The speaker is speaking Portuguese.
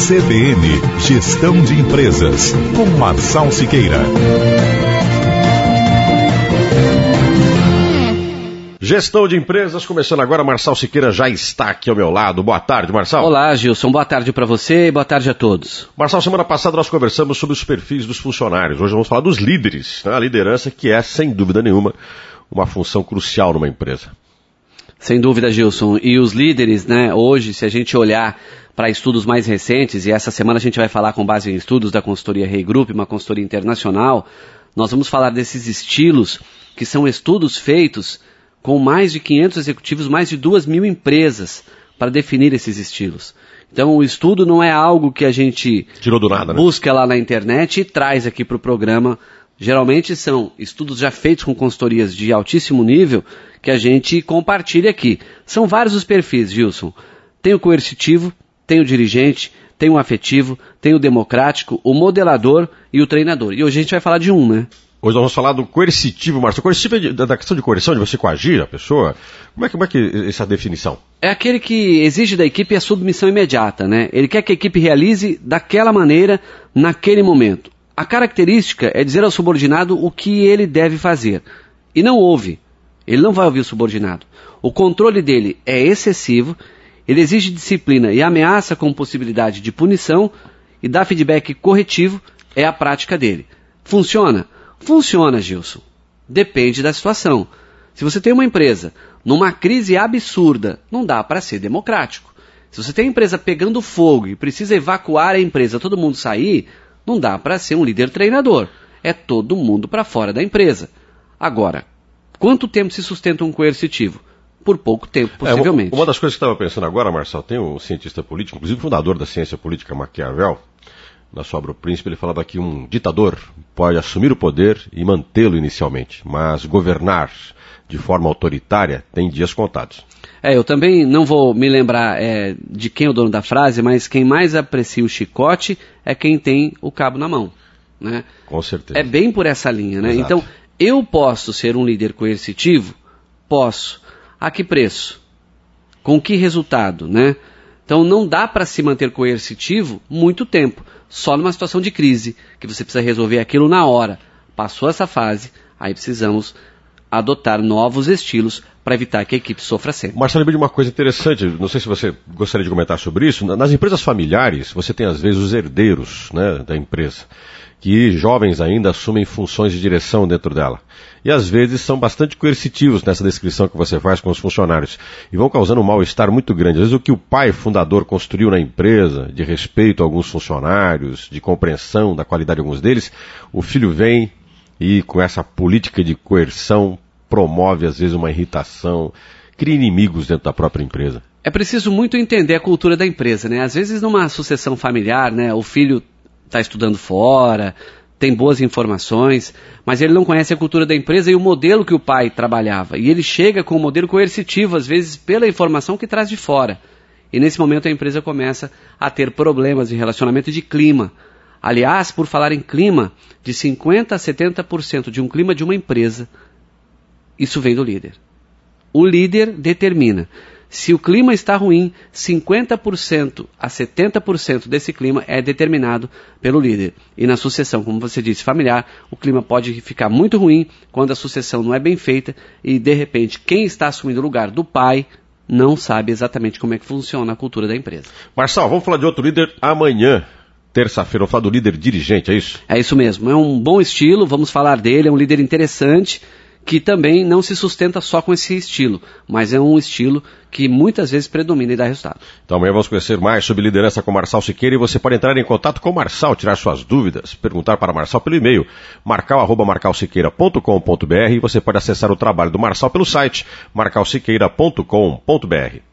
CBN, Gestão de Empresas, com Marçal Siqueira. Gestão de Empresas, começando agora, Marçal Siqueira já está aqui ao meu lado. Boa tarde, Marçal. Olá, Gilson. Boa tarde para você e boa tarde a todos. Marçal, semana passada nós conversamos sobre os perfis dos funcionários. Hoje vamos falar dos líderes, né? A liderança que é, sem dúvida nenhuma, uma função crucial numa empresa. Sem dúvida, Gilson. E os líderes, né, hoje, se a gente olhar para estudos mais recentes, e essa semana a gente vai falar com base em estudos da consultoria Rei Group, uma consultoria internacional, nós vamos falar desses estilos, que são estudos feitos com mais de 500 executivos, mais de 2.000 empresas, para definir esses estilos. Então, o estudo não é algo que a gente tirou do nada, busca lá na internet e traz aqui para o programa. Geralmente são estudos já feitos com consultorias de altíssimo nível que a gente compartilha aqui. São vários os perfis, Gilson. Tem o coercitivo, tem o dirigente, tem o afetivo, tem o democrático, o modelador e o treinador. E hoje a gente vai falar de um, né? Hoje nós vamos falar do coercitivo, Marcelo. Coercitivo é da questão de coerção, de você coagir a pessoa. Como é que essa definição? É aquele que exige da equipe a submissão imediata, né? Ele quer que a equipe realize daquela maneira, naquele momento. A característica é dizer ao subordinado o que ele deve fazer. E não ouve. Ele não vai ouvir o subordinado. O controle dele é excessivo, ele exige disciplina e ameaça com possibilidade de punição, e dar feedback corretivo é a prática dele. Funciona? Funciona, Gilson. Depende da situação. Se você tem uma empresa numa crise absurda, não dá para ser democrático. Se você tem a empresa pegando fogo e precisa evacuar a empresa, todo mundo sair, não dá para ser um líder treinador. É todo mundo para fora da empresa. Agora, quanto tempo se sustenta um coercitivo? Por pouco tempo, possivelmente. Uma das coisas que eu estava pensando agora, Marçal, tem um cientista político, inclusive fundador da ciência política, Maquiavel, na sua obra O Príncipe, ele falava que um ditador pode assumir o poder e mantê-lo inicialmente, mas governar de forma autoritária tem dias contados. Eu também não vou me lembrar de quem é o dono da frase, mas quem mais aprecia o chicote é quem tem o cabo na mão, né? Com certeza. É bem por essa linha, né? Exato. Então, eu posso ser um líder coercitivo? Posso. A que preço? Com que resultado, né? Então, não dá para se manter coercitivo muito tempo, só numa situação de crise, que você precisa resolver aquilo na hora. Passou essa fase, aí precisamos adotar novos estilos para evitar que a equipe sofra sempre. Marcelo, lembrei de uma coisa interessante, não sei se você gostaria de comentar sobre isso. Nas empresas familiares, você tem às vezes os herdeiros, né, da empresa, que jovens ainda assumem funções de direção dentro dela. E às vezes são bastante coercitivos nessa descrição que você faz com os funcionários. E vão causando um mal-estar muito grande. Às vezes o que o pai fundador construiu na empresa, de respeito a alguns funcionários, de compreensão da qualidade de alguns deles, o filho vem e com essa política de coerção promove às vezes uma irritação, cria inimigos dentro da própria empresa. É preciso muito entender a cultura da empresa, né? Às vezes numa sucessão familiar, né, o filho está estudando fora, tem boas informações, mas ele não conhece a cultura da empresa e o modelo que o pai trabalhava. E ele chega com um modelo coercitivo, às vezes pela informação que traz de fora. E nesse momento a empresa começa a ter problemas de relacionamento e de clima. Aliás, por falar em clima, de 50% a 70% de um clima de uma empresa, isso vem do líder. O líder determina. Se o clima está ruim, 50% a 70% desse clima é determinado pelo líder. E na sucessão, como você disse, familiar, o clima pode ficar muito ruim quando a sucessão não é bem feita e, de repente, quem está assumindo o lugar do pai não sabe exatamente como é que funciona a cultura da empresa. Marçal, vamos falar de outro líder amanhã, terça-feira. Vamos falar do líder dirigente, é isso? É isso mesmo. É um bom estilo, vamos falar dele, é um líder interessante, que também não se sustenta só com esse estilo, mas é um estilo que muitas vezes predomina e dá resultado. Então amanhã vamos conhecer mais sobre liderança com Marçal Siqueira e você pode entrar em contato com o Marçal, tirar suas dúvidas, perguntar para Marçal pelo e-mail, marcal@marcalsiqueira.com.br e você pode acessar o trabalho do Marçal pelo site marcalsiqueira.com.br.